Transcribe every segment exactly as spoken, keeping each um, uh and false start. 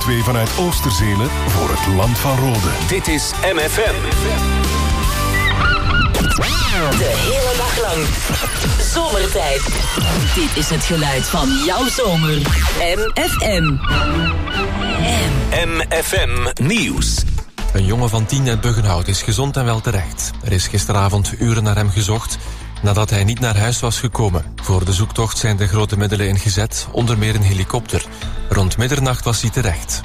twee vanuit Oosterzele voor het land van Rode. Dit is M F M. De hele dag lang. Zomertijd. Dit is het geluid van jouw zomer. M F M. M F M Nieuws. Een jongen van tien uit Buggenhout is gezond en wel terecht. Er is gisteravond uren naar hem gezocht nadat hij niet naar huis was gekomen. Voor de zoektocht zijn er grote middelen ingezet, onder meer een helikopter. Rond middernacht was hij terecht.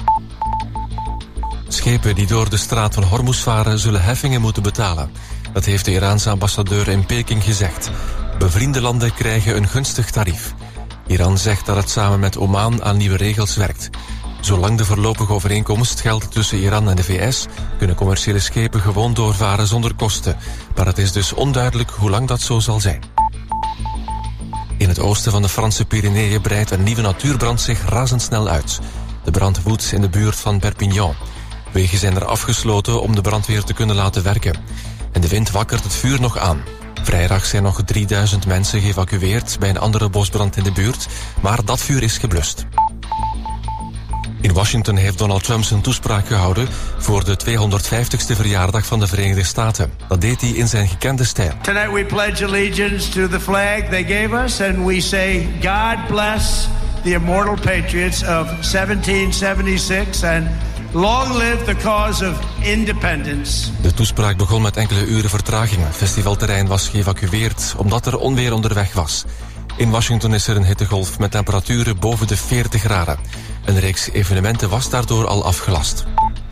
Schepen die door de straat van Hormuz varen zullen heffingen moeten betalen. Dat heeft de Iraanse ambassadeur in Peking gezegd. Bevriende landen krijgen een gunstig tarief. Iran zegt dat het samen met Oman aan nieuwe regels werkt. Zolang de voorlopige overeenkomst geldt tussen Iran en de V S... kunnen commerciële schepen gewoon doorvaren zonder kosten. Maar het is dus onduidelijk hoe lang dat zo zal zijn. In het oosten van de Franse Pyreneeën breidt een nieuwe natuurbrand zich razendsnel uit. De brand woedt in de buurt van Perpignan. Wegen zijn er afgesloten om de brandweer te kunnen laten werken. En de wind wakkert het vuur nog aan. Vrijdag zijn nog drieduizend mensen geëvacueerd bij een andere bosbrand in de buurt, maar dat vuur is geblust. In Washington heeft Donald Trump zijn toespraak gehouden voor de tweehonderdvijftigste verjaardag van de Verenigde Staten. Dat deed hij in zijn gekende stijl. Tonight we pledge allegiance to the flag they gave us and we say God bless the immortal patriots of zeventien zevenenzestig and long live the cause of independence. De toespraak begon met enkele uren vertraging. Het festivalterrein was geëvacueerd omdat er onweer onderweg was. In Washington is er een hittegolf met temperaturen boven de veertig graden. Een reeks evenementen was daardoor al afgelast.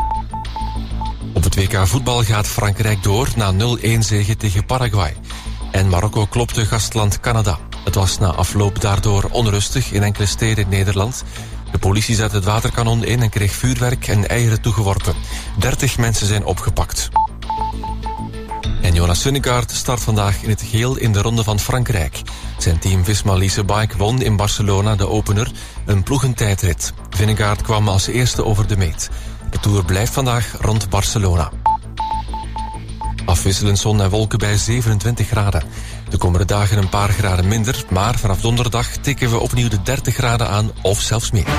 Op het W K voetbal gaat Frankrijk door na nul-een zege tegen Paraguay. En Marokko klopte gastland Canada. Het was na afloop daardoor onrustig in enkele steden in Nederland. De politie zette het waterkanon in en kreeg vuurwerk en eieren toegeworpen. dertig mensen zijn opgepakt. En Jonas Vingegaard start vandaag in het geel in de Ronde van Frankrijk. Zijn team Visma Lease Bike won in Barcelona de opener, een ploegentijdrit. Vingegaard kwam als eerste over de meet. De Tour blijft vandaag rond Barcelona. Afwisselend zon en wolken bij zevenentwintig graden. De komende dagen een paar graden minder, maar vanaf donderdag tikken we opnieuw de dertig graden aan of zelfs meer.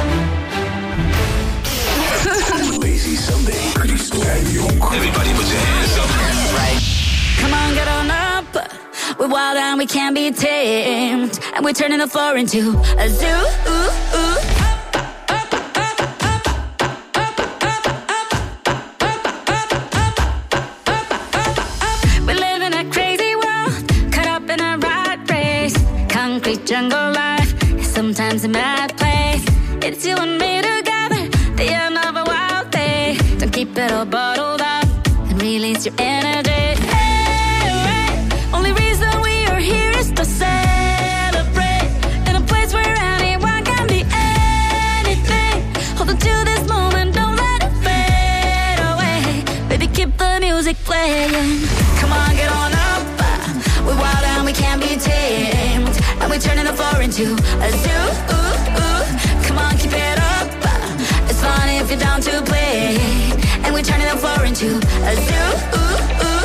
Lazy Sunday, Chris en Jong. Everybody put your hands up. Right. Come on, get on up. We're wild and we can't be tamed. And we're turning the floor into a zoo. Ooh, ooh. We live in a crazy world, caught up in a rat race. Concrete jungle life is sometimes a mad place. It's you and me together, the end of a wild day. Don't keep it all bottled up and release your energy. To celebrate in a place where anyone can be anything. Hold on to this moment, don't let it fade away. Baby, keep the music playing. Come on, get on up. We're wild and we can't be tamed. And we're turning the floor into a zoo. Ooh, ooh. Come on, keep it up. It's fun if you're down to play. And we're turning the floor into a zoo. Ooh, ooh.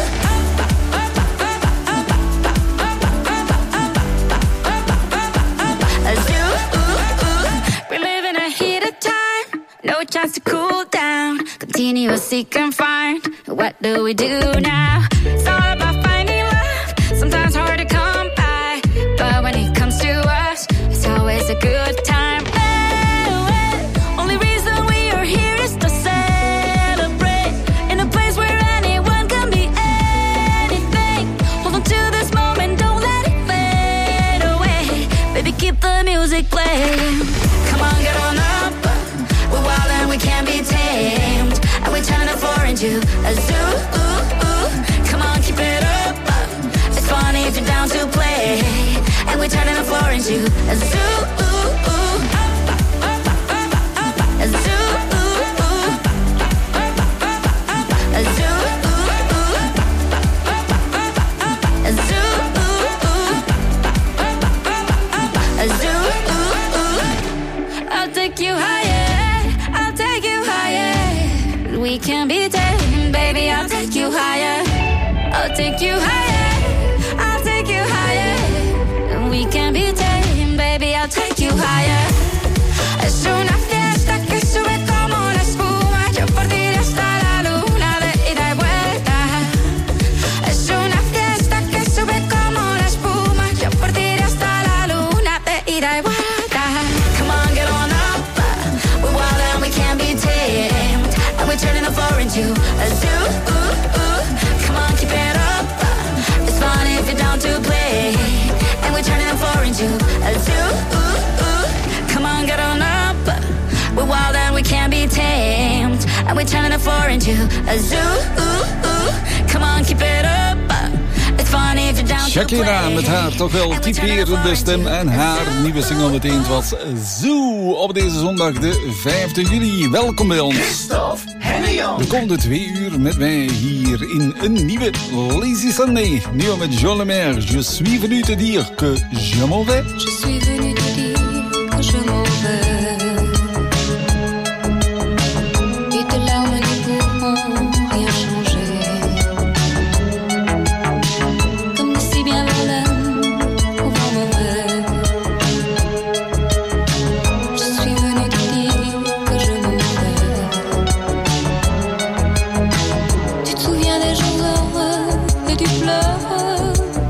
No chance to cool down. Continue seek and find. What do we do now? It's all about finding love. Sometimes hard to come by, but when it comes to us, it's always a good time. Oh, oh. Only reason we are here is to celebrate in a place where anyone can be anything. Hold on to this moment, don't let it fade away. Baby, keep the music playing. Come on, get on up. We're wild and we can't be tamed. And we're turning the floor into a zoo. Ooh, ooh. Come on, keep it up. It's funny if you're down to play. And we're turning the floor into a zoo. Ooh, ooh. A zoo. Ooh, ooh. A zoo. Ooh, ooh. A zoo. Ooh, ooh. A zoo. Ooh, ooh. I'll take you higher. We can be tamed, baby, I'll take you higher. I'll take you higher, I'll take you higher. We can be tamed, baby, I'll take you higher. Es una fiesta que sube como la we're turning a four into a zoo. Come on, keep it up. It's fun if you're down to play. Shakira met haar toch wel typerende stem en haar nieuwe single meteen was Zoo op deze zondag de vijfde juli. Welkom bij ons. De komende twee uur met mij hier in een nieuwe Lazy Sunday. Nieuw met Jean Lemaire. Je suis venu te dire que je m'en vais. Je suis venu te dire que je m'en vais. Et tes larmes ne pourront rien changer. Comme dit si bien Verlaine au vent mauvais. Je suis venu te dire que je m'en vais. Tu te souviens des jours heureux et tu pleures.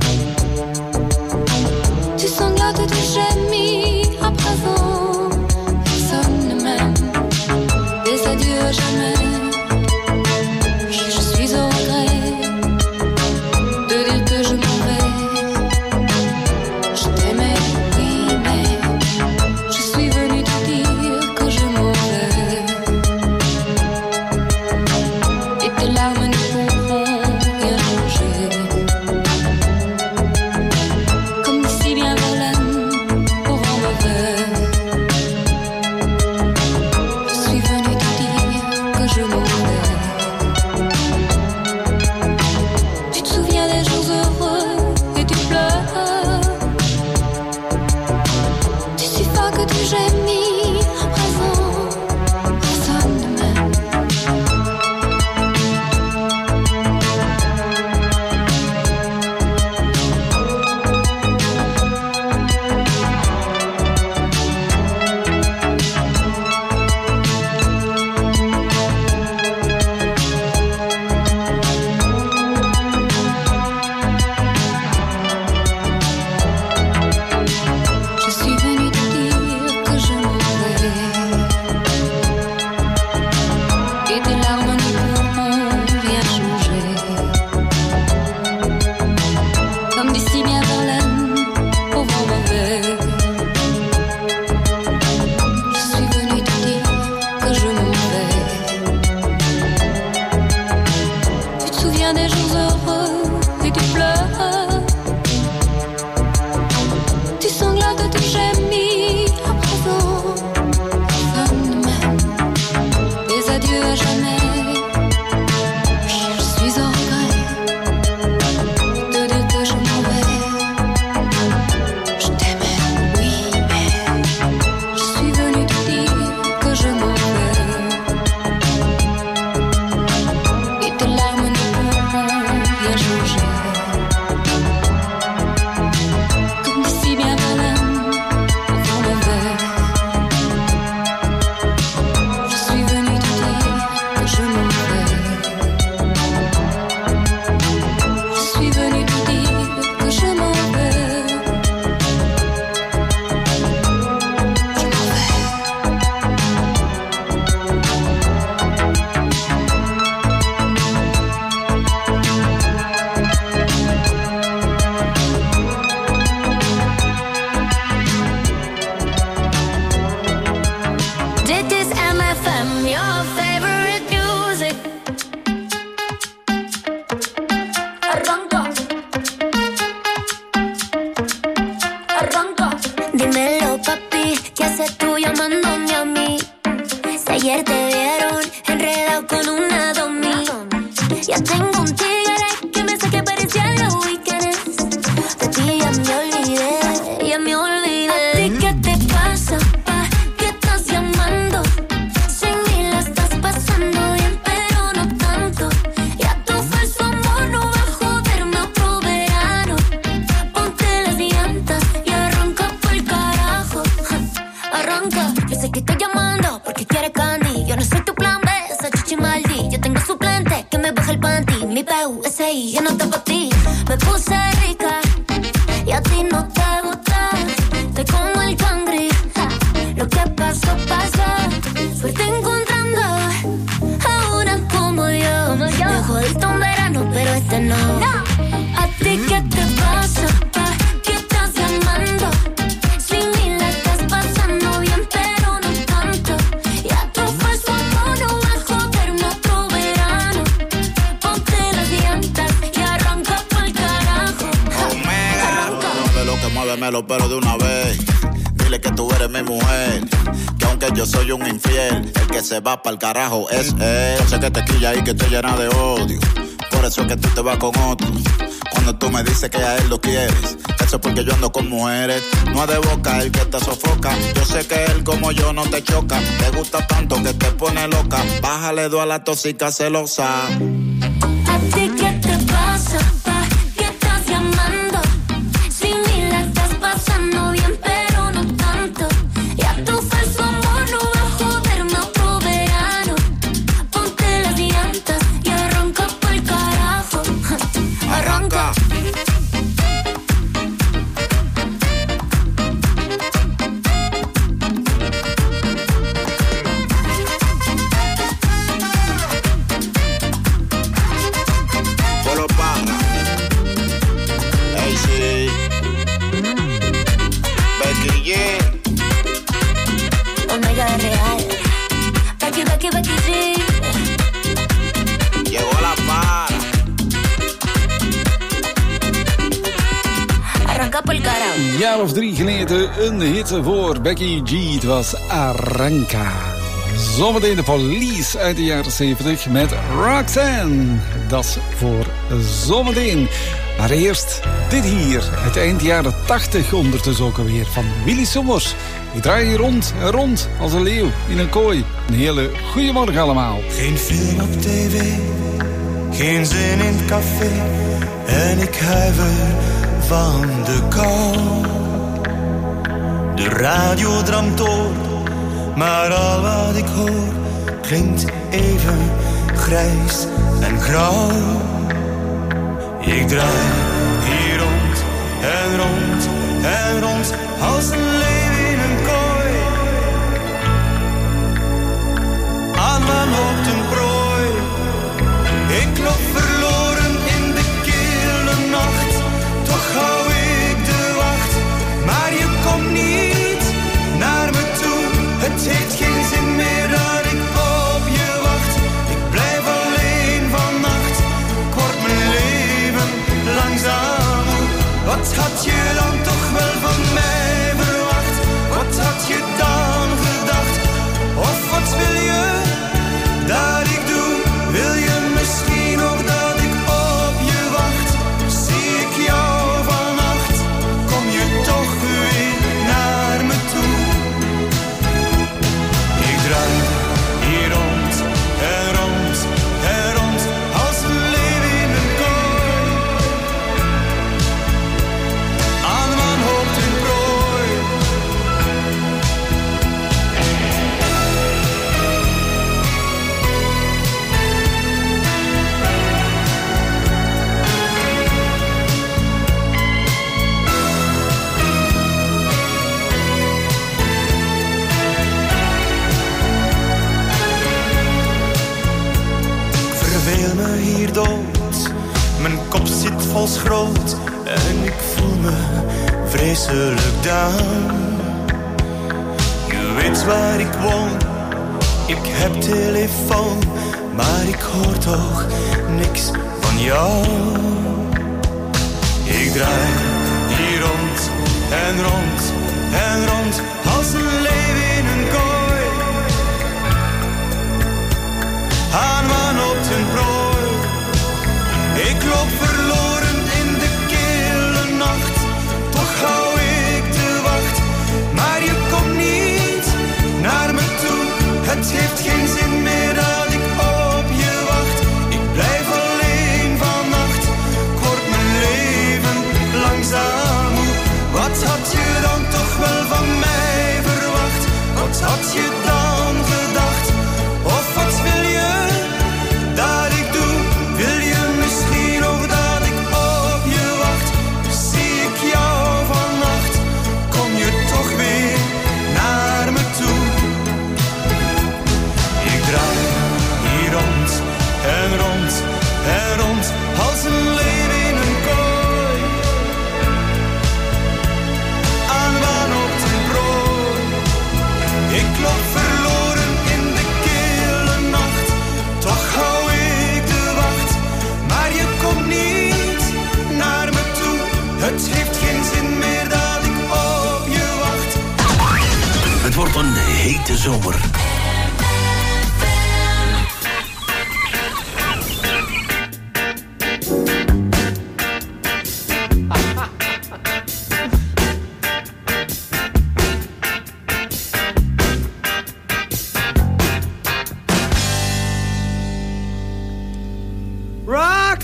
Tu sanglotes et tu gémis. À présent, personne ne m'aime. Des adieux à jamais. Je suis au regret de dire que je m'en vais. Je t'aimais, oui, mais je suis venue te dire que je m'en vais. Et tes larmes ne pourront rien changer. Comme dit si bien Verlaine au vent mauvais. Je suis venue te dire que je m'en vais. Tu te souviens des jours heureux et tu pleures. Tu suffoques et tu gémis. À présent, personne ne m'aime. Je suis venue te dire que je m'en vais. Et tes larmes ne pourront rien changer. Comme dit si bien Verlaine au vent mauvais. Je suis venue te dire que je m'en vais. Tu te souviens des jours heureux et tu pleures. Tu sanglotes et tu gémis. À présent, personne ne m'aime. Des adieux à jamais. Je suis au regret de dire que je m'en vais. Je t'aimais, oui, mais je suis venue te dire que je m'en vais. Et tes larmes ne pourront rien changer. Comme dit si bien Verlaine au vent mauvais. Je suis venue te dire que je m'en vais. Je suis venue te dire que je m'en vais. Je m'en vais. Dit is M F M, your favorite music. Arranca. Arranca. Dímelo, papi, ¿qué haces tú llamándome a mí? Si ayer te vieron enredado con una domi. Ya tengo un tigre que me saque parecía en los weekends. De ti ya me olvidé, ya me olvidé. ¿A ti qué te pasa, pa? ¿Qué estás llamando? Sin mí la estás pasando bien, pero no tanto. Ya tu falso amor no va a joderme otro verano. Ponte las llantas y arranca por carajo. Ja, arranca, yo sé que estoy llamando porque quieres candy. Yo no soy tu plan B, esa chichi maldi. Yo tengo suplente que me baja el panty. Mi P U S I, yo no te pa' ti. Me puse rica y a ti no te gusta. Estoy como el cangri. Ja, lo que pasó, pasó. Suerte encontrando a una como yo. Me jodiste un verano, pero este no. ¿A ti qué te pasa, pa? ¿Qué estás llamando? Sin mí la estás pasando bien, pero no tanto. Y a tu falso amor no va a joderme dámelo pero de una vez. Dile que tú eres mi mujer, que aunque yo soy un infiel, el que se va pa'l carajo es él. Sé que te quilla y que te llena de odio, por eso es que tú te vas con otro. Cuando tú me dices que a él lo quieres, eso es porque yo ando con mujeres. No es de boca el que te sofoca, yo sé que él como yo no te choca. Te gusta tanto que te pone loca, bájale dos a la tóxica celosa. ¿A ti qué te pasa? ¿Pa' qué estás llamando? Si ni la estás pasando bien, pero no tanto. Ya tu falso amor no va a joderme otro verano. Ponte las llantas y arranca pa'l carajo. Arranca. Omega real. Becky, Becky, Becky G. Llegó la para. Arranca pa'l carajo. Een jaar of drie geleden een hit voor Becky G. Het was Arranca. Zometeen de Police uit de jaren zeventig met Roxanne. Dat is voor zometeen. Maar eerst dit hier, het eind jaren tachtig ondertussen ook alweer van Willy Sommers. Ik draai hier rond en rond als een leeuw in een kooi. Een hele goede morgen allemaal. Geen film op tv, geen zin in het café. En ik huiver van de kou. De radio dramt door, maar al wat ik hoor klinkt even grijs en grauw. Ik draai hier rond en rond en rond als een leeuw in een kooi. Aan wanhoop een prooi. Ik loop verloren in de kille nacht. Toch hou ik de wacht, maar je komt niet naar me toe. Het heeft geen zin meer dat ik op je wacht. Ik blijf alleen vannacht. Ik word mijn leven langzaam. Wat had je dan toch wel van mij verwacht? Wat had je dan gedacht? Of wat wil je dat ik doe? Wil je misschien nog dat ik op je wacht? Zie ik jou vannacht? Kom je toch weer naar me toe? Ik draai hier rond en rond en rond als een leeuw in een kooi. Aan wanhoop ten prooi. Verveel me hier dood, mijn kop zit vol schroot en ik voel me vreselijk down. Je weet waar ik woon, ik heb telefoon, maar ik hoor toch niks van jou. Ik draai hier rond en rond en rond als een leeuw in een kooi. Aan wanhoop ten prooi. Ik loop verloren in de kille nacht. Toch hou ik de wacht, maar je komt niet naar me toe. Het heeft geen zin meer dat ik op je wacht. Ik blijf alleen vannacht. Ik word mijn leven langzaam moe. Wat had je dan toch wel van mij verwacht? Wat had je dan gedacht? Of wat wil je dat ik doe? Wil je misschien nog dat ik op je wacht? Zie ik jou vannacht? Kom je toch weer naar me toe? Ik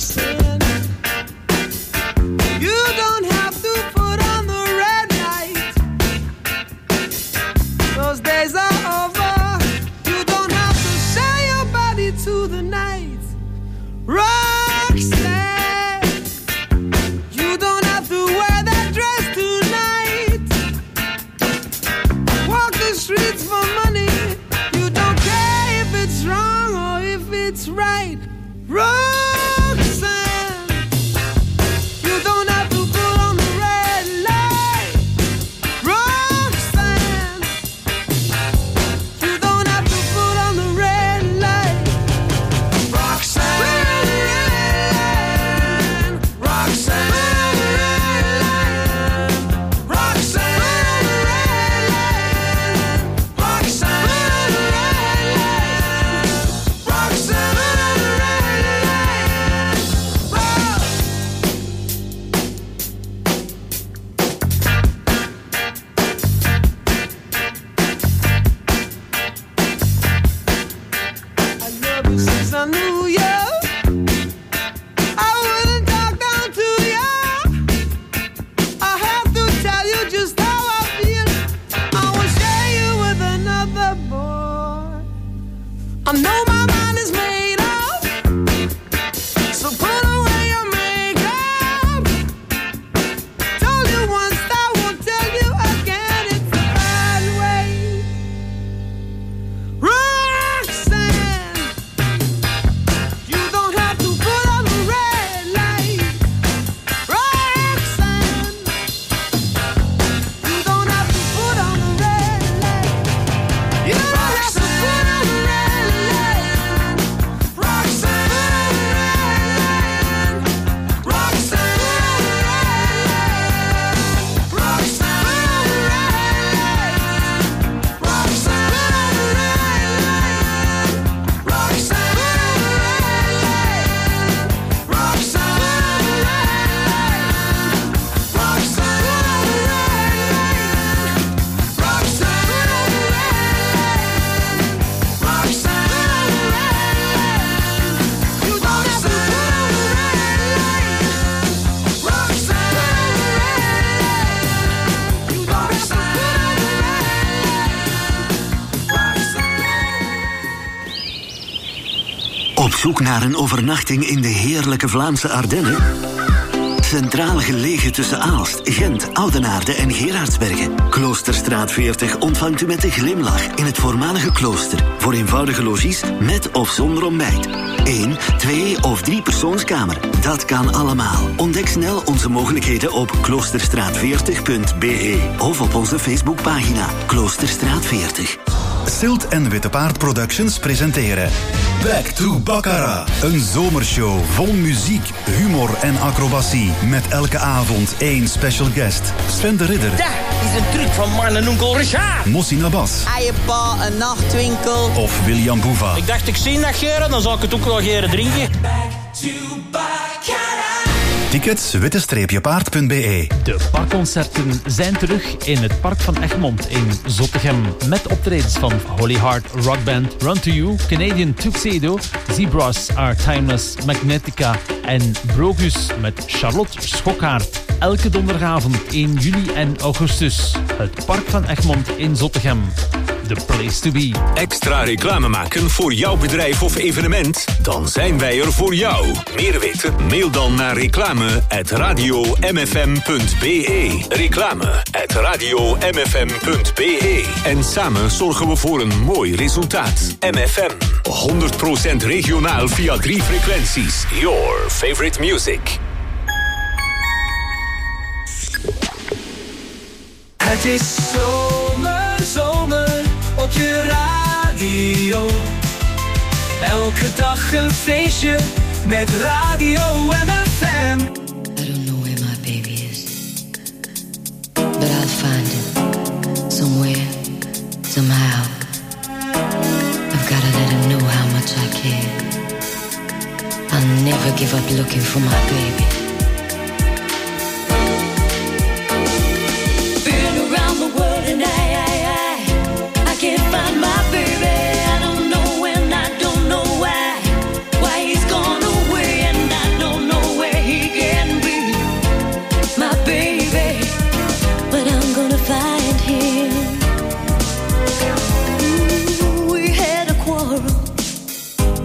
Roxanne, you don't have to put on the red light. Those days are over. You don't have to sell your body to the night. Roxanne, you don't have to wear that dress tonight. Walk the streets for money. You don't care if it's wrong or if it's right. Roxanne, you don't have to put on the red light. Roxanne, you don't have to put on the red light. Roxanne, Roxanne, Roxanne, Roxanne, Roxanne. I love you since I knew you. I wouldn't talk down to you. I have to tell you just how I feel. I won't share you with another boy. I know my mind is made up, so put away your makeup. Told you once, I won't tell you again. It's the bad way. Roxanne, you don't have to put on the red light. Roxanne, you don't have to put on the red light. You don't have to put on the red light. Roxanne, Roxanne, Op zoek naar een overnachting in de heerlijke Vlaamse Ardennen? Centraal gelegen tussen Aalst, Gent, Oudenaarde en Gerardsbergen. Kloosterstraat veertig ontvangt u met een glimlach in het voormalige klooster. Voor eenvoudige logies met of zonder ontbijt. Eén, twee of drie persoonskamer. Dat kan allemaal. Ontdek snel onze mogelijkheden op kloosterstraat veertig punt b e of op onze Facebookpagina Kloosterstraat veertig. Silt en Witte Paard Productions presenteren Back to Baccarat. Een zomershow vol muziek, humor en acrobatie. Met elke avond één special guest. Sven de Ridder. Dat is een truc van mijn en onkel Richard. Mossi Nabas. Eiepa, een nachtwinkel. Of William Boeva. Ik dacht, ik zie dat geren, dan zou ik het ook wel geren drinken. Tickets witte-paard punt b e. De parkconcerten zijn terug in het Park van Egmond in Zottegem. Met optredens van Holy Heart Rock Band, Run to You, Canadian Tuxedo, Zebras Are Timeless, Magnetica en Brogus met Charlotte Schokhaert. Elke donderdagavond in juli en augustus. Het Park van Egmond in Zottegem. The place to be. Extra reclame maken voor jouw bedrijf of evenement? Dan zijn wij er voor jou. Meer weten? Mail dan naar reclame at radio m f m punt b e. Reclame at radio m f m punt b e. En samen zorgen we voor een mooi resultaat. M F M. honderd procent regionaal via drie frequenties. Your favorite music. Het is zomer, zomer op je radio. Elke dag een feestje met Radio M F M. I don't know where my baby is, but I'll find him somewhere, somehow. I've gotta let him know how much I care. I'll never give up looking for my baby. Been around the world and I, I, I, I can't find my baby. I don't know when, I don't know why. Why he's gone away and I don't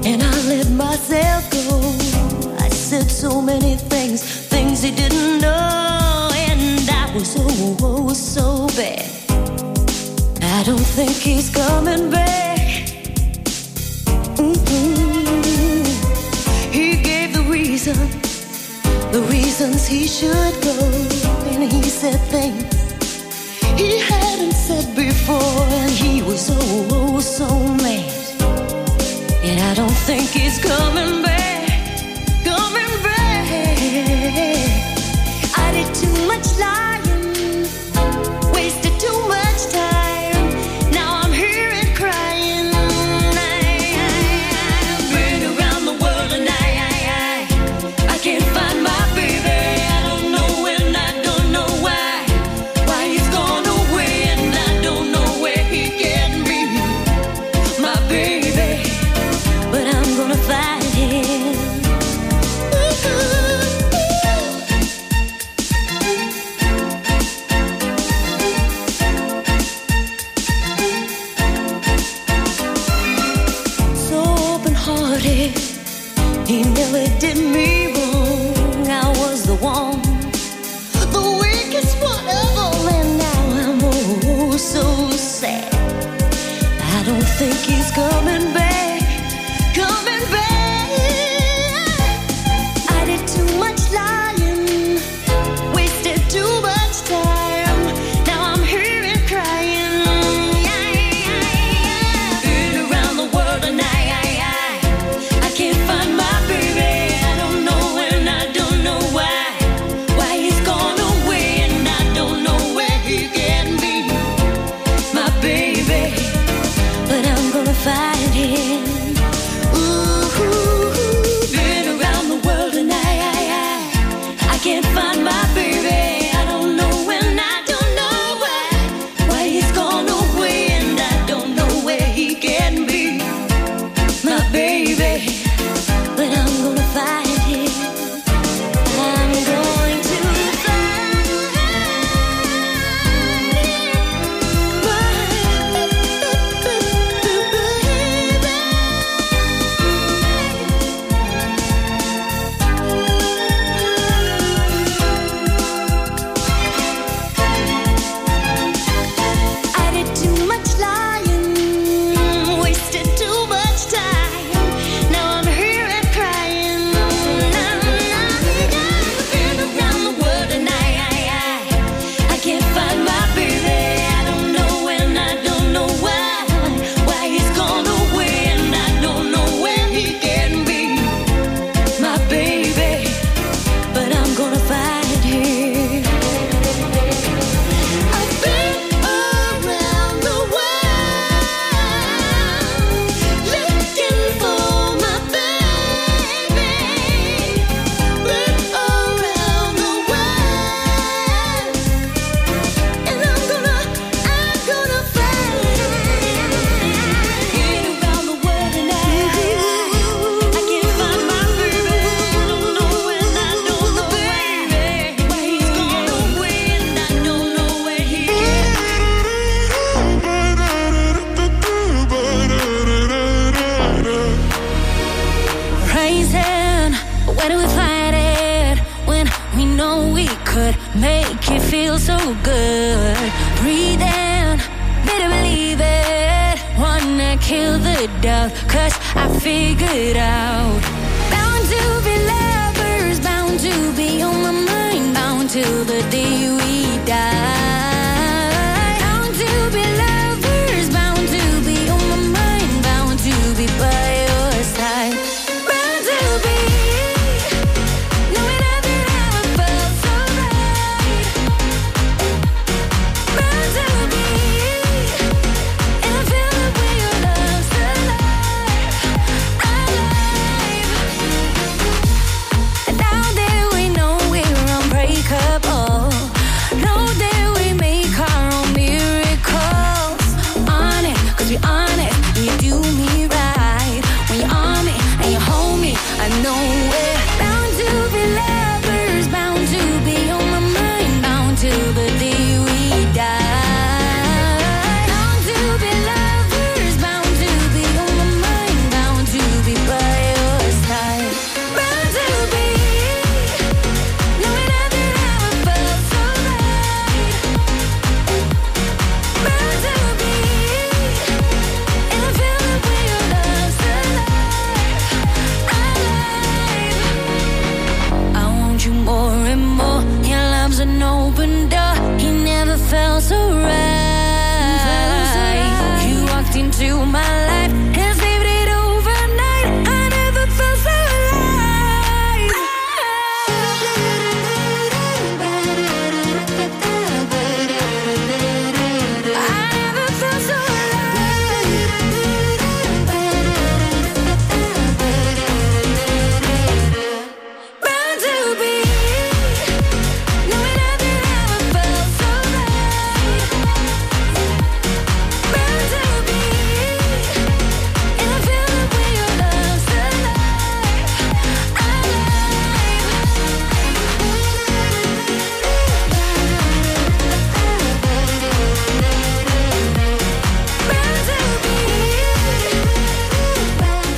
and I let myself go. I said so many things, things he didn't know, and I was oh, oh so bad. I don't think he's coming back. Mm-hmm. He gave the reason, the reasons he should go, and he said things he hadn't said before, and he was oh, oh so mad. And I don't think he's coming back, coming back. I did too much lying, wasted too much time. Now I'm here and crying. I've been around the world and I, I, I, I can't find my baby. I don't know when, I don't know why, why he's gone away, and I don't know where he can be, my baby. But I'm gonna find him. So open-hearted, he never did me wrong. I was the one, the weakest one of all, and now I'm oh so sad. I don't think he's coming back, coming back. I did too much lying, wasted too much time. Now I'm here and crying. Been around the world and I, I, I, I can't find my baby. I don't know and I don't know why, why he's gone away, and I don't know where he can be, my baby. But I'm gonna find him. Ooh, been around the world and I, I, I, I can't find my baby. I don't know and I don't know why, why he's gone away, and I don't know where he can be, my baby. But I'm gonna find him. I'm going to find I did too much lying, wasted too much time. Now I'm here and crying. Been around the world and I, I, I, I can't find my baby. I don't know and I don't know why, why he's gone away, and I don't know where he can be, my baby. But I'm gonna find him. I've been around the world looking for my baby. Been around the world, and I'm gonna, I'm gonna find him. Been around the world and I, I can't find my baby. I don't know and I don't know why, why he's gone away, and I don't know where he is. Raising, where do we find it when we know we could make it feel so good? Breathing, better believe it. Wanna kill the doubt, cause I figured out. Bound to be lovers, bound to be on my mind, bound till the day we die. Bound to be lovers, bound to be on my mind, bound to be by your side. Bound to be, knowing nothing ever felt so right. Bound to be, and I feel the way your love's alive, alive. And now that we know we're unbreakable,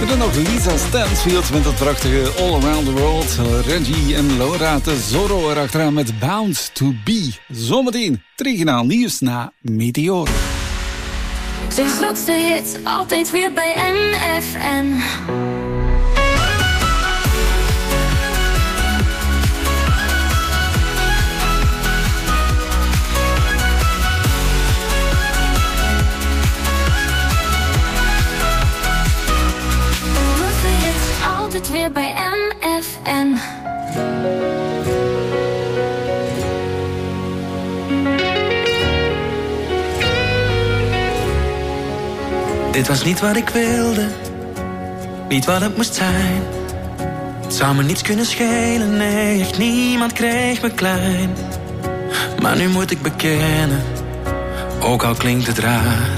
hoorde nog Lisa Stansfield met het prachtige All Around the World. Reggie en Laura Tesoro erachteraan met Bound to Be. Zometeen het regionaal nieuws na Meteor. Zijn grootste hits altijd weer bij N F M. Altijd weer bij M F N. Dit was niet wat ik wilde, niet wat het moest zijn. Het zou me niets kunnen schelen, nee, echt niemand kreeg me klein. Maar nu moet ik bekennen, ook al klinkt het raar.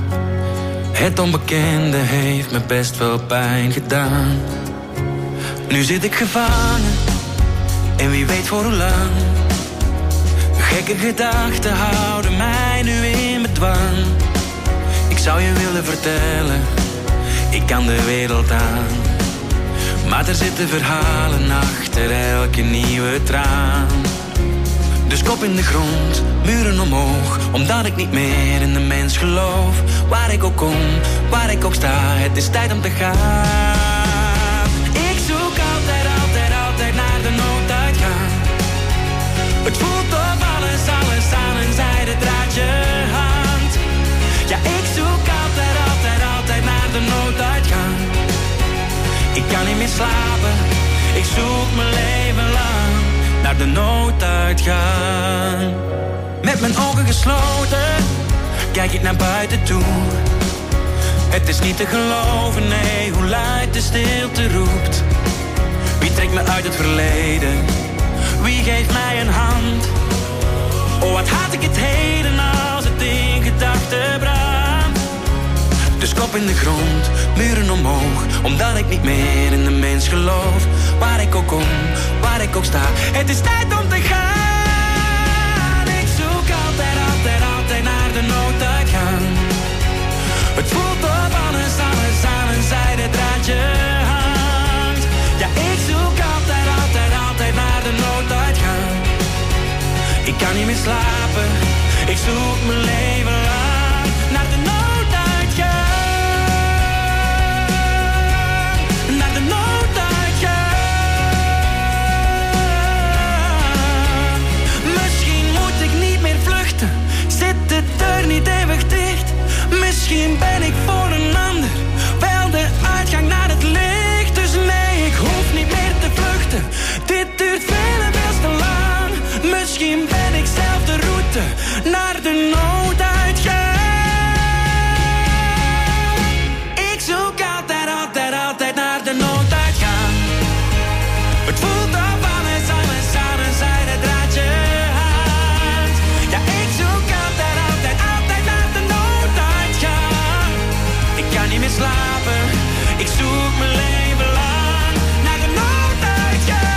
Het onbekende heeft me best wel pijn gedaan. Nu zit ik gevangen, en wie weet voor hoe lang. Gekke gedachten houden mij nu in bedwang. Ik zou je willen vertellen, ik kan de wereld aan. Maar er zitten verhalen achter elke nieuwe traan. Dus kop in de grond, muren omhoog, omdat ik niet meer in de mens geloof. Waar ik ook kom, waar ik ook sta, het is tijd om te gaan. Ik zoek altijd, altijd, altijd naar de nooduitgang. Het voelt of alles, alles aan een zijde draadje hangt. Ja, ik zoek altijd, altijd, altijd naar de nooduitgang. Ik kan niet meer slapen, ik zoek mijn leven lang naar de nooduitgang. Met mijn ogen gesloten, kijk ik naar buiten toe. Het is niet te geloven, nee, hoe luid de stilte roept. Wie trekt me uit het verleden? Wie geeft mij een hand? Oh, wat haat ik het heden als het in gedachten brandt. Dus kop in de grond, muren omhoog, omdat ik niet meer in de mens geloof. Waar ik ook kom, waar ik ook sta, het is tijd om te gaan. Ik zoek altijd, altijd, altijd naar de nooduitgang. Het voelt of alles, alles aan een zijde draadje hangt. Ja, ik zoek altijd, altijd, altijd naar de nooduitgang. Ik kan niet meer slapen, ik zoek mijn leven lang naar de nooduitgang. Naar de nooduitgang. Misschien moet ik niet meer vluchten, zit de deur niet eeuwig dicht. Misschien ben ik voor een ander wel de uitgang naar het licht. Dus nee, ik hoef niet meer te vluchten, dit duurt veel en veel te lang. Misschien ben ik zelf de route naar de nooduitgang. Ik zoek altijd, altijd, altijd naar de nooduitgang. Het voelt of alles, alles aan een zijde draadje hangt. Ja, ik zoek altijd, altijd, altijd naar de nooduitgang. Ik kan niet meer slapen, ik zoek mijn leven lang naar de nooduitgang.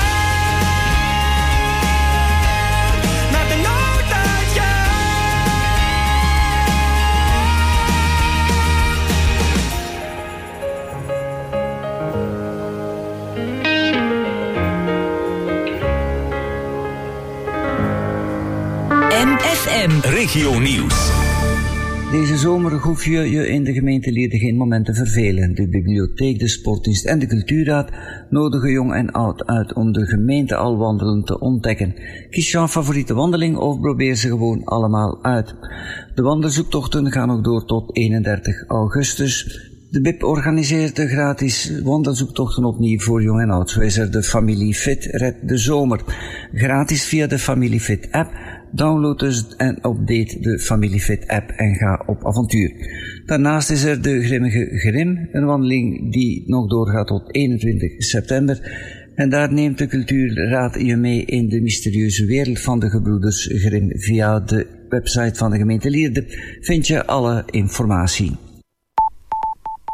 Naar de nooduitgang. M F M Regio Nieuws. Deze zomer hoef je je in de gemeente Lierde geen moment te vervelen. De bibliotheek, de sportdienst en de cultuurraad nodigen jong en oud uit om de gemeente al wandelend te ontdekken. Kies jouw favoriete wandeling of probeer ze gewoon allemaal uit. De wandelzoektochten gaan nog door tot eenendertig augustus. De B I P organiseert de gratis wandelzoektochten opnieuw voor jong en oud. Zo is er de Familie Fit Red de Zomer. Gratis via de Familie Fit app. Download dus en update de Familie Fit app en ga op avontuur. Daarnaast is er de Grimmige Grim, een wandeling die nog doorgaat tot eenentwintig september. En daar neemt de Cultuurraad je mee in de mysterieuze wereld van de gebroeders Grim. Via de website van de gemeente Lierde vind je alle informatie.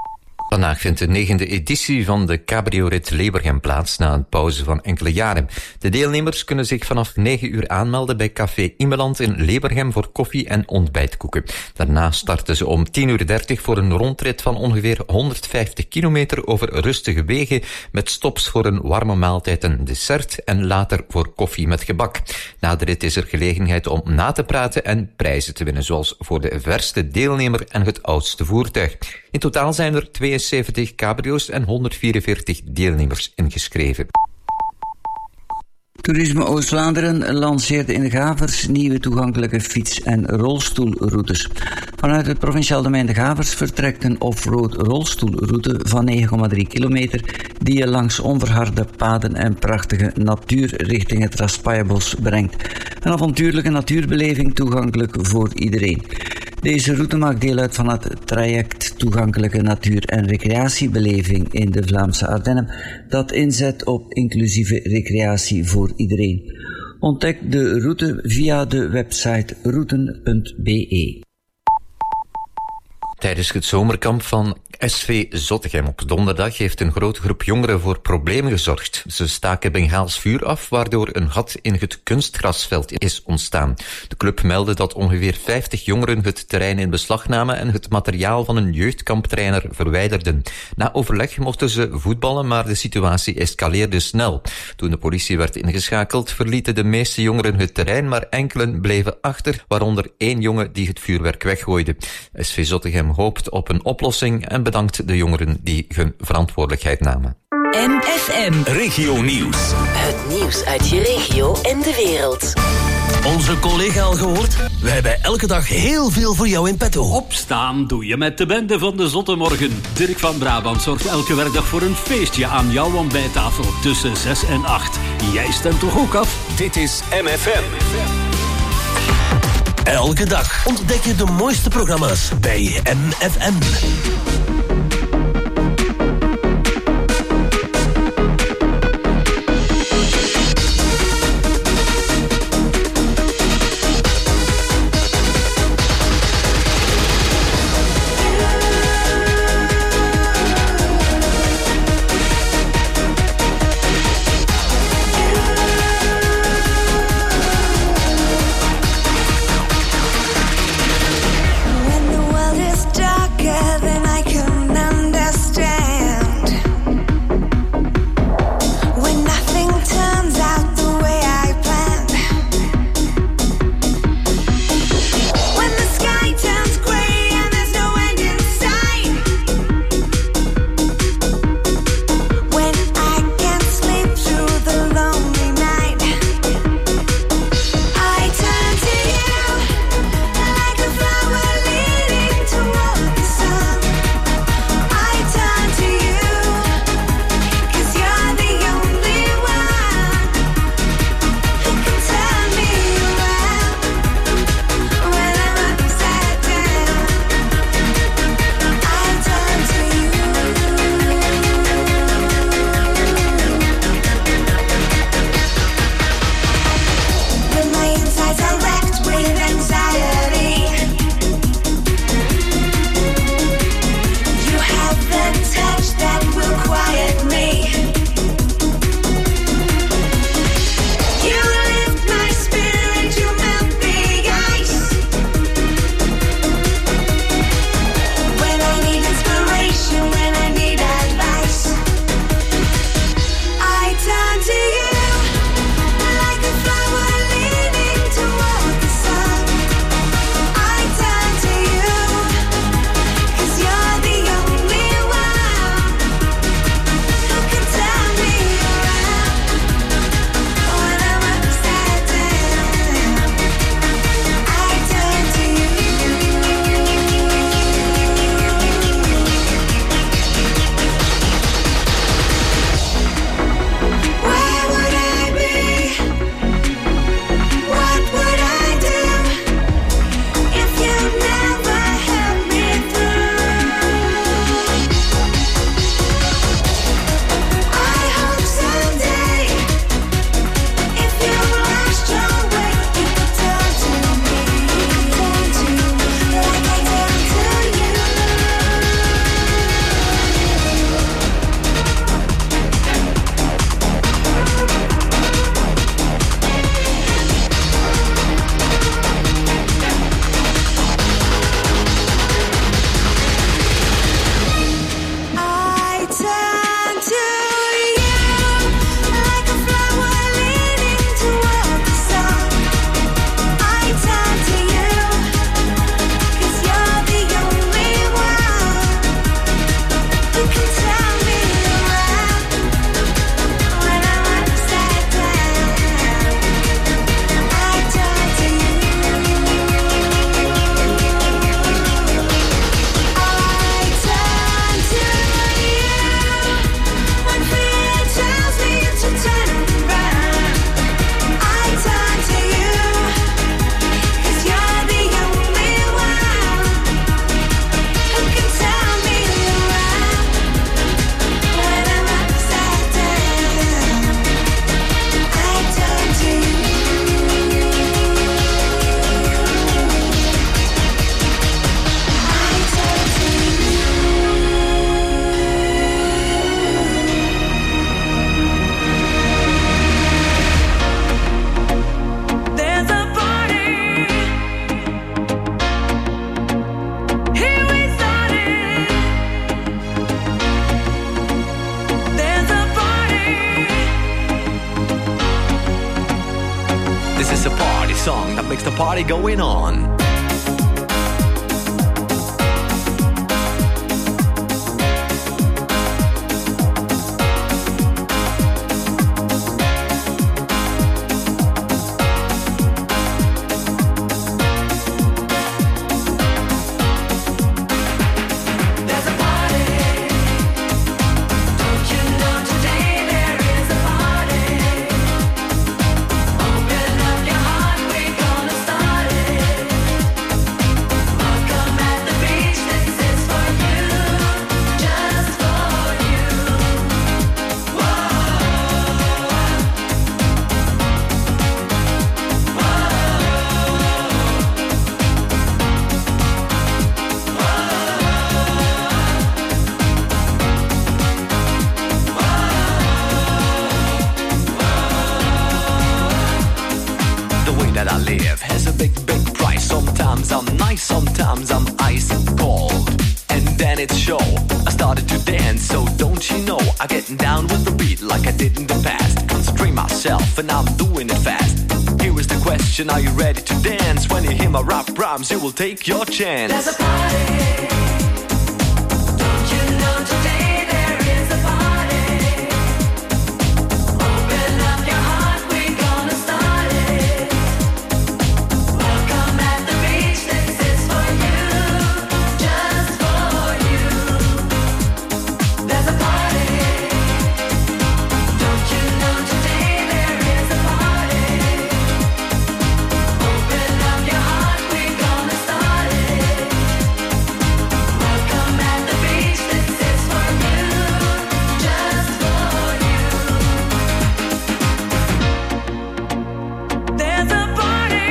Vandaag vindt de negende editie van de Cabrio-rit Lebergem plaats na een pauze van enkele jaren. De deelnemers kunnen zich vanaf negen uur aanmelden bij Café Immeland in Lebergem voor koffie en ontbijtkoeken. Daarna starten ze om tien uur dertig voor een rondrit van ongeveer honderdvijftig kilometer over rustige wegen met stops voor een warme maaltijd en dessert en later voor koffie met gebak. Na de rit is er gelegenheid om na te praten en prijzen te winnen, zoals voor de verste deelnemer en het oudste voertuig. In totaal zijn er tweeënzeventig cabrio's en honderdvierenveertig deelnemers ingeschreven. Toerisme Oost-Vlaanderen lanceerde in de Gavers nieuwe toegankelijke fiets- en rolstoelroutes. Vanuit het provinciaal domein de Gavers vertrekt een off-road rolstoelroute van negen komma drie kilometer die je langs onverharde paden en prachtige natuur richting het Raspaillebos brengt. Een avontuurlijke natuurbeleving toegankelijk voor iedereen. Deze route maakt deel uit van het traject Toegankelijke Natuur- en Recreatiebeleving in de Vlaamse Ardennen, dat inzet op inclusieve recreatie voor iedereen. Ontdek de route via de website routen punt b e. Tijdens het zomerkamp van S V Zottegem op donderdag heeft een grote groep jongeren voor problemen gezorgd. Ze staken Bengaals vuur af, waardoor een gat in het kunstgrasveld is ontstaan. De club meldde dat ongeveer vijftig jongeren het terrein in beslag namen en het materiaal van een jeugdkamptrainer verwijderden. Na overleg mochten ze voetballen, maar de situatie escaleerde snel. Toen de politie werd ingeschakeld, verlieten de meeste jongeren het terrein, maar enkelen bleven achter, waaronder één jongen die het vuurwerk weggooide. S V Zottegem hoopt op een oplossing en bedankt de jongeren die hun verantwoordelijkheid namen. M F M Regio Nieuws. Het nieuws uit je regio en de wereld. Onze collega al gehoord? We hebben elke dag heel veel voor jou in petto. Opstaan doe je met de bende van de Zotte Morgen. Dirk van Brabant zorgt elke werkdag voor een feestje aan jouw ontbijttafel tussen zes en acht. Jij stemt toch ook af? Dit is M F M. Elke dag ontdek je de mooiste programma's bij M F M. When the world is darker than I can song that makes the party going on. Sometimes I'm ice cold, and then it's show. I started to dance, so don't you know, I get down with the beat like I did in the past. Concentrate myself, and I'm doing it fast. Here is the question: are you ready to dance? When you hear my rap rhymes, you will take your chance. There's a party. Don't you know today there is a party? Open up your heart, we're gonna start it. Welcome at the beach, this is for you, just for you. There's a party. Don't you know today there is a party? Open up your heart, we're gonna start it. Welcome at the beach, this is for you, just for you. There's a party.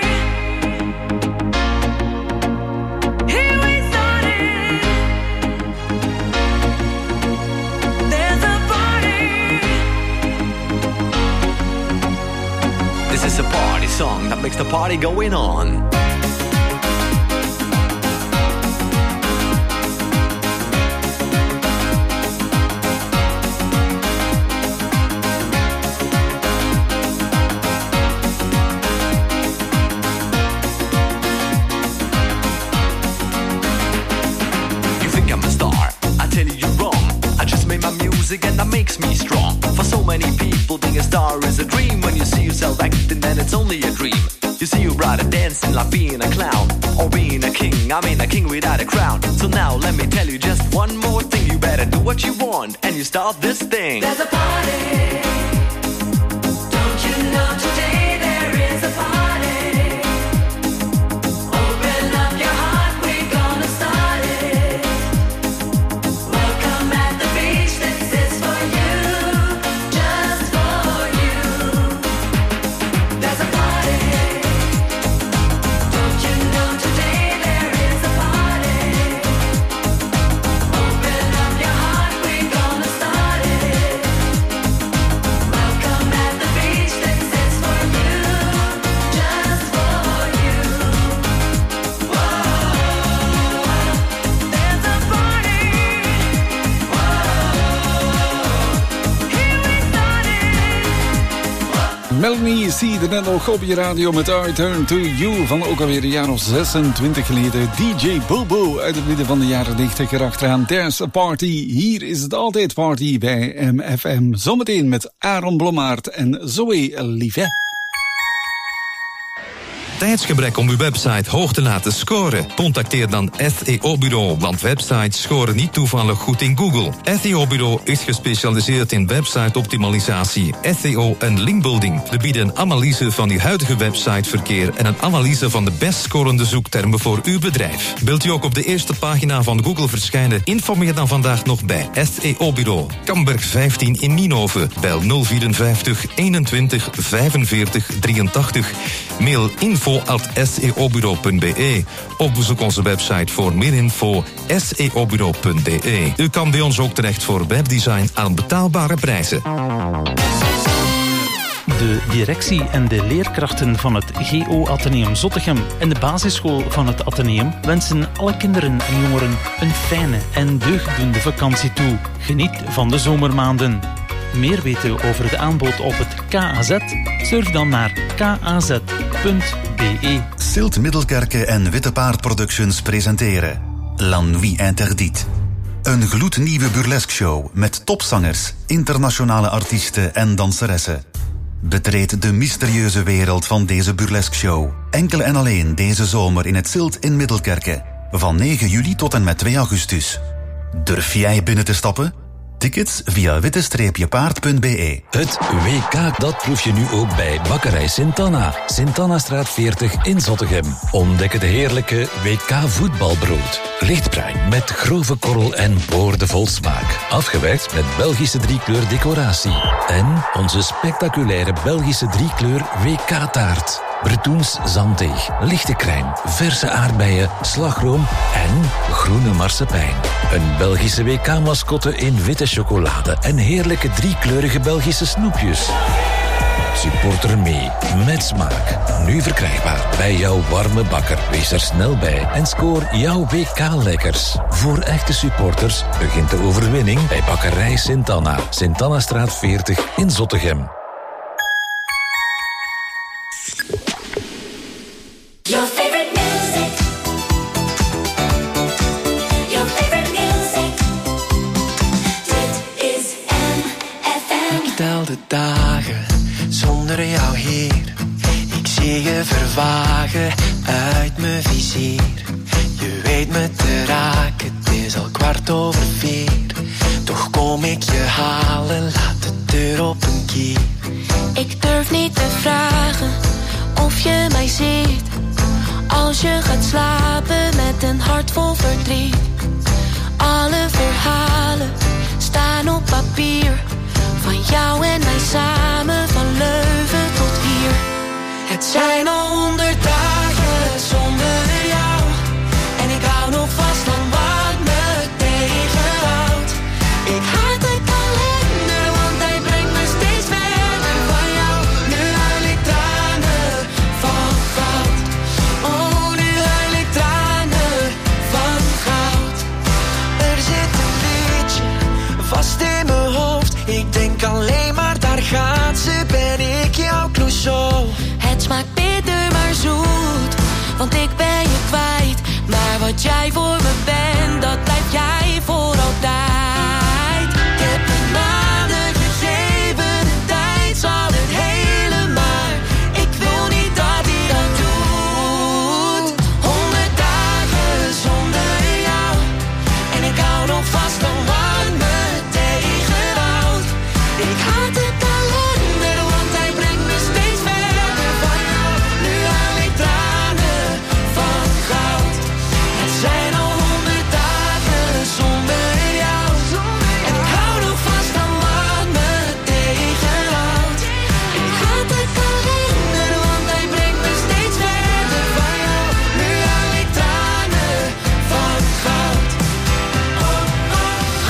Here we started. There's a party. This is a party song that makes the party going on. You think I'm a star? I tell you you're wrong. I just made my music and that makes me strong. For so many people, being a star is a dream. When you see yourself acting, then it's only a dream. You see, you'd rather dancing like being a clown, or being a king. I mean, a king without a crown. So now let me tell you just one more thing. You better do what you want, and you start this thing. There's a party. Don't you know today there is a party? Open up your heart, we're gonna start it. Welcome at the beach, this is for you, just for you. There's a party. Don't you know today there is a party? Open up your heart, we're gonna start it. Welcome at the beach, this is for you, just for you. Whoa, there's a party. Melanie C. er net nog op je radio met I Turn To You van ook alweer een jaar of zesentwintig geleden. D J Bobo uit het midden van de jaren negentig erachteraan. There's a Party. Hier is het altijd party bij M F M. Zometeen met Aaron Blommaert en Zoe Livet. Tijdsgebrek om uw website hoog te laten scoren? Contacteer dan S E O-bureau, want websites scoren niet toevallig goed in Google. S E O-bureau is gespecialiseerd in website-optimalisatie, S E O en linkbuilding. We bieden een analyse van uw huidige websiteverkeer en een analyse van de best scorende zoektermen voor uw bedrijf. Wilt u ook op de eerste pagina van Google verschijnen? Informeer dan vandaag nog bij S E O-bureau. Kamberg vijftien in Nienhoven. Bel nul vierenvijftig eenentwintig vijfenveertig drieëntachtig. Mail info at s e o bureau punt b e of bezoek onze website voor meer info s e o bureau punt b e. U kan bij ons ook terecht voor webdesign aan betaalbare prijzen. De directie en de leerkrachten van het G O Atheneum Zottegem en de basisschool van het Atheneum wensen alle kinderen en jongeren een fijne en deugddoende vakantie toe. Geniet van de zomermaanden. Meer weten over de aanbod op het K A Z? Surf dan naar k a z punt b e. Silt Middelkerke en Witte Paard Productions presenteren La Nuit Interdite. Een gloednieuwe burlesque show met topzangers, internationale artiesten en danseressen. Betreed de mysterieuze wereld van deze burlesque show. Enkel en alleen deze zomer in het Silt in Middelkerke. Van negen juli tot en met twee augustus. Durf jij binnen te stappen? Tickets via witte paard punt b e. Het W K, dat proef je nu ook bij Bakkerij Sint-Anna. Sint-Annastraat veertig in Zottegem. Ontdek het heerlijke W K voetbalbrood. Lichtbruin met grove korrel en boordevol smaak. Afgewerkt met Belgische driekleur decoratie. En onze spectaculaire Belgische driekleur W K-taart. Bretoens zanddeeg, lichte crème, verse aardbeien, slagroom en groene marsepein. Een Belgische W K-mascotte in witte chocolade en heerlijke driekleurige Belgische snoepjes. Supporter mee, met smaak. Nu verkrijgbaar bij jouw warme bakker. Wees er snel bij en scoor jouw W K-lekkers. Voor echte supporters begint de overwinning bij Bakkerij Sint-Anna. Sint-Annastraat veertig in Zottegem. Your favorite music. Your favorite music. Dit is M F M. Ik tel de dagen zonder jou hier. Ik zie je vervagen uit mijn vizier. Je weet me te raken, het is al kwart over vier. Toch kom ik je halen, laat de deur op een kier. Ik durf niet te vragen of je mij ziet. Als je gaat slapen met een hart vol verdriet. Alle verhalen staan op papier. Van jou en mij samen, van Leuven tot hier. Het zijn al honderd dagen zonder jou. En ik hou nog vast aan wat me tegenhoudt. Ik haat de kalender, want hij brengt me steeds verder van jou. Nu huil ik tranen van goud. Oh, nu huil ik tranen van goud. Er zit een liedje vast in mijn hoofd. Ik denk alleen maar, daar gaat ze, ben ik jouw Clouseau. Het smaakt bitter maar zoet, want ik ben je kwijt. Maar wat jij voor me bent, dat blijf jij voor altijd. Ik heb de maanden gegeven, de tijd zal het helen, maar ik wil niet dat hij dat doet. Honderd dagen zonder jou, en ik hou nog vast aan wat me tegenhoudt. Ik haat de kalender, want hij brengt me steeds verder van jou. Nu haal ik tranen van goud. Het zijn al honderd dagen zonder jou, en ik hou nog vast aan wat me tegenhoudt. Ik haat de kalender, want hij brengt me steeds verder van jou. Nu haal ik tranen van goud. Oh, oh, oh.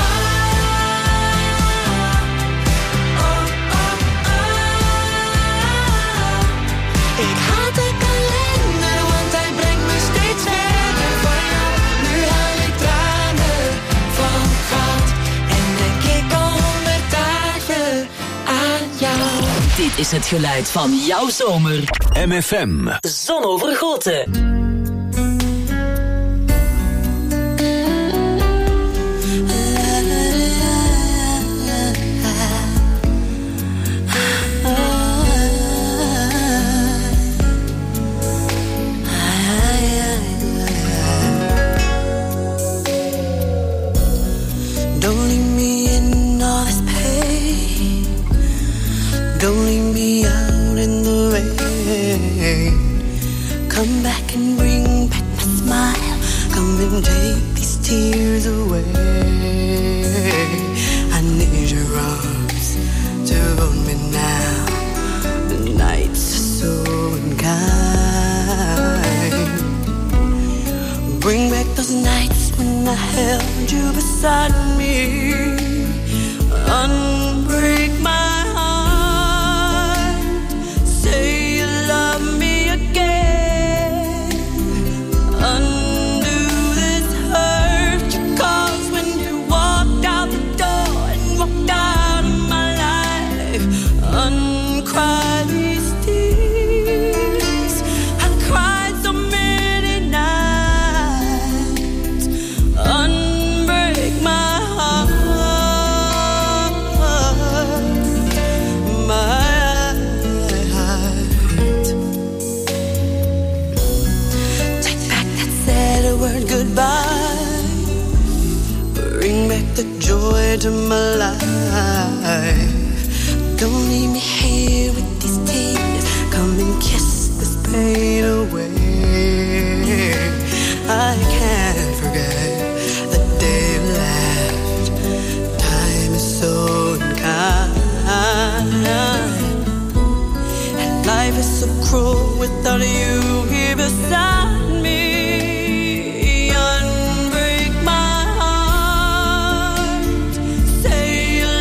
Ik haat de kalender, want hij brengt me steeds verder van jou. Nu huil ik tranen van goud. En denk ik al honderd dagen aan jou. Dit is het geluid van jouw zomer. M F M. Zonovergoten. Don't leave me in all this pain. Don't leave me out in the rain. Come back and breathe. into my life. Don't leave me here with these tears. Come and kiss this pain away. I can't forget the day you left. Time is so unkind, and life is so cruel without you here beside me. Unbreak my heart. Say you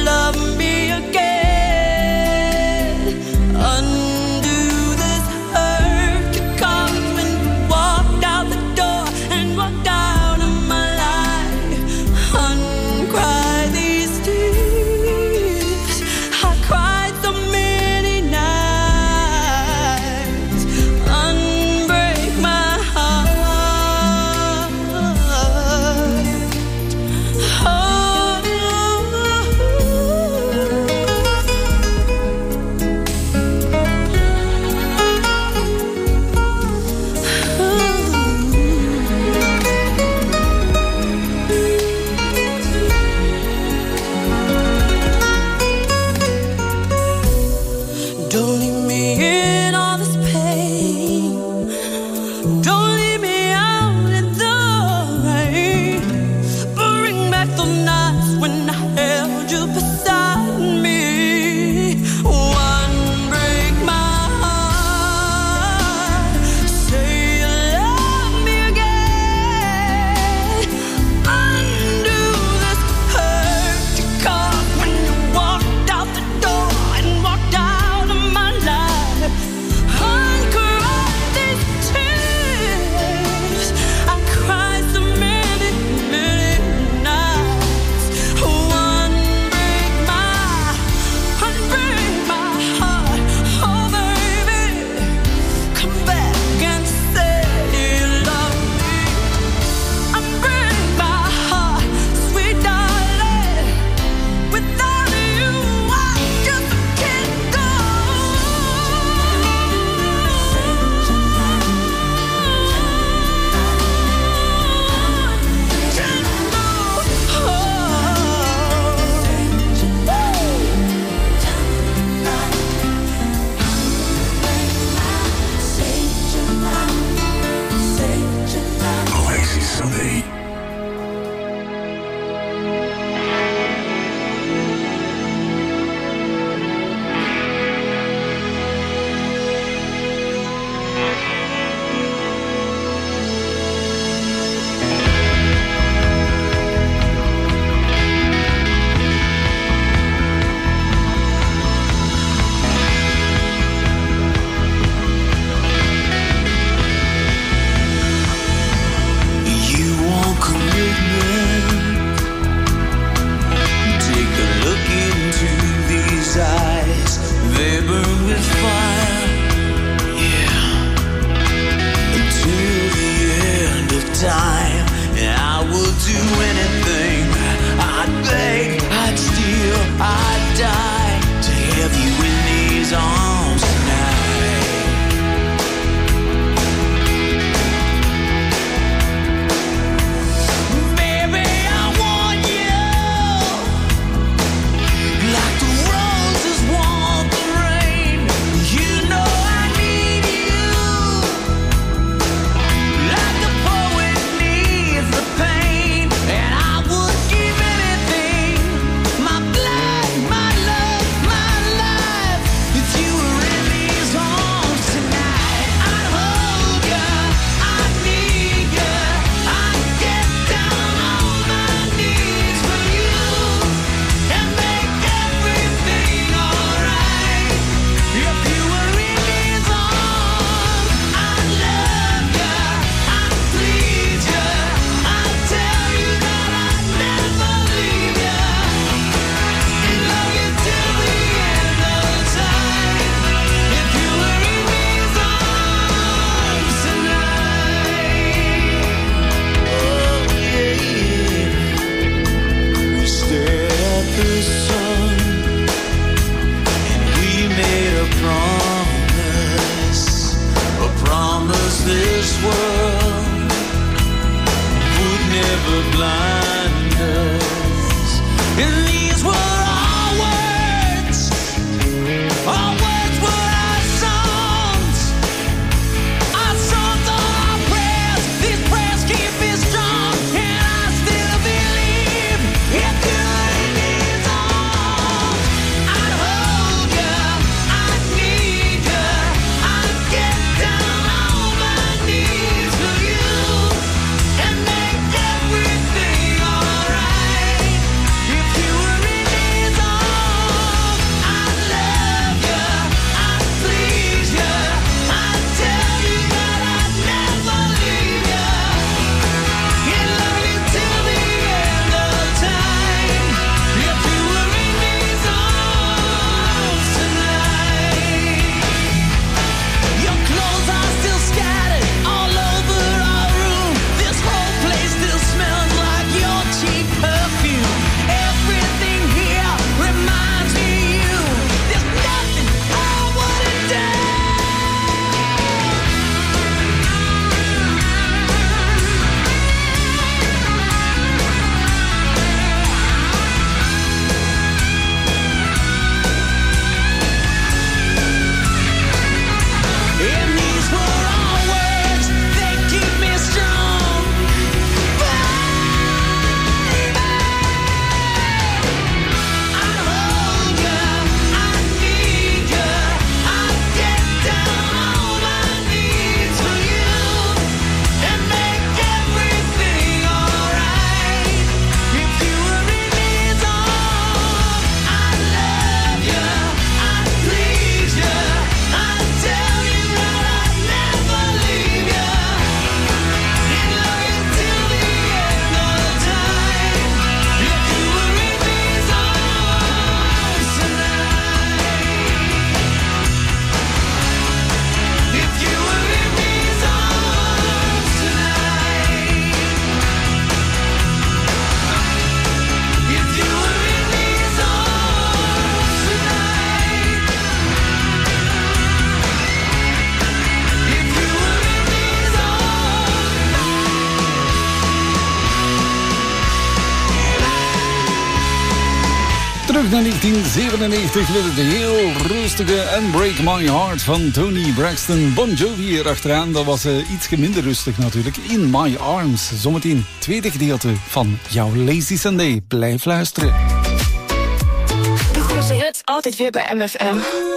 negentien zevenennegentig werd het heel rustige And Break My Heart van Tony Braxton. Bon Jovi hier achteraan, dat was uh, iets minder rustig natuurlijk. In My Arms, zometeen tweede gedeelte van jouw Lazy Sunday. Blijf luisteren. De grootste hits altijd weer bij M F M.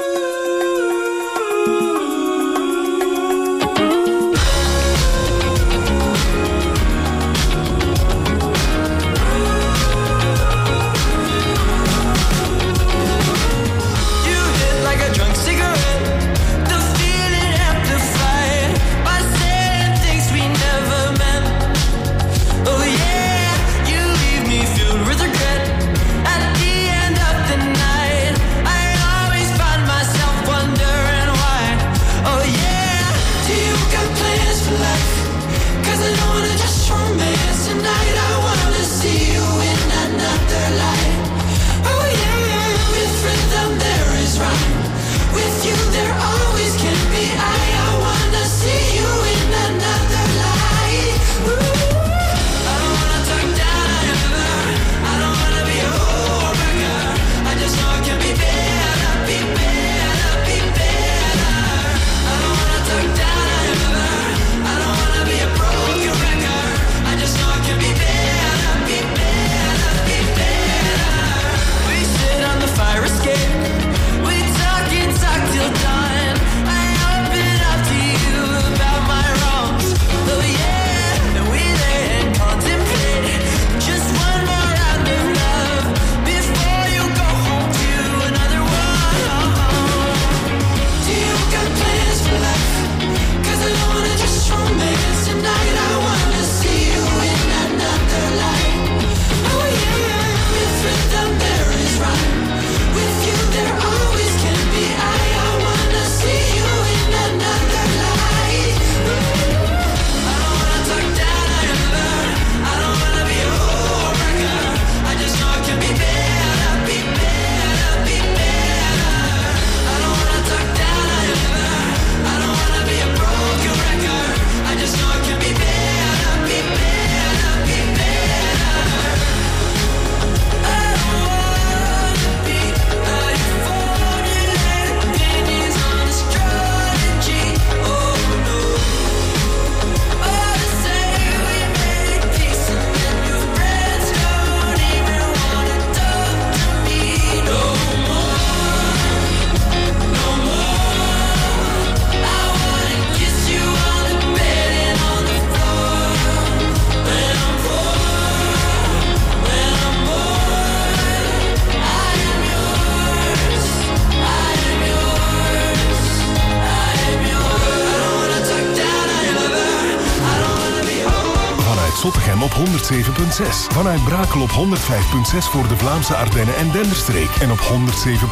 honderdzeven punt zes. Vanuit Brakel op honderdvijf punt zes voor de Vlaamse Ardennen en Denderstreek. En op honderdzeven